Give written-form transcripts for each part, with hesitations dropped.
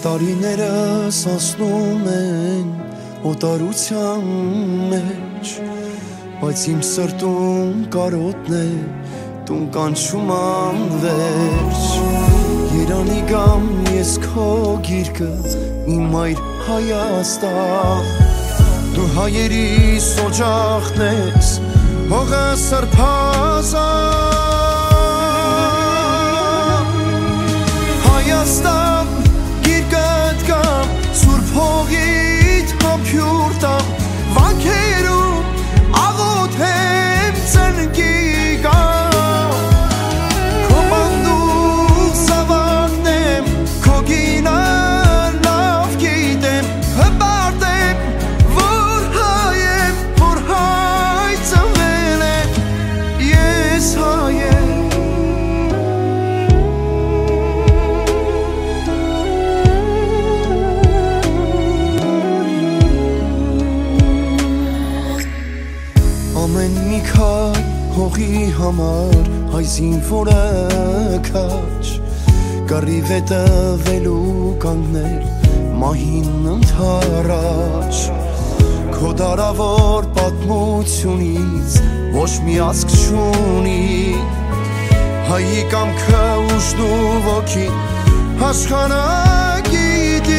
Տարիներս ասնում են օտարության մեջ, բայց իմ սրտում կարոտն է, տուն կանչում անվերջ։ Երանի գամ ես քո գիրկը, իմ այր Հայաստան, դու հայերիս օջախն ես, հողը սրբազան։ Հայաստան, գիրկըտ կամ, սուրբ հողիդ համբյուր տամ, վանքերում աղոթեմ ծնկի կամ, քո բանդու սավակնեմ, քո գինը լավ գիտեմ, հպարտեմ, որ հայ եմ, որ հայ ծնվել եմ, ես հայ եմ։ Ամեն մի քար հողի համար հայ զինվորը քաչ, կռիվ է տվելու կանգնել մահին ընդառաջ, քո դարավոր պատմությունից ոչ մի ազգ չունի, հայի կամքը ուժն ու ոգին աշխարհը գիտի։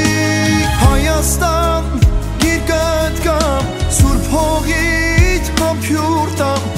Հայաստան, գիրկըտ կամ, սուրբ հողիդ համբյուր տամ,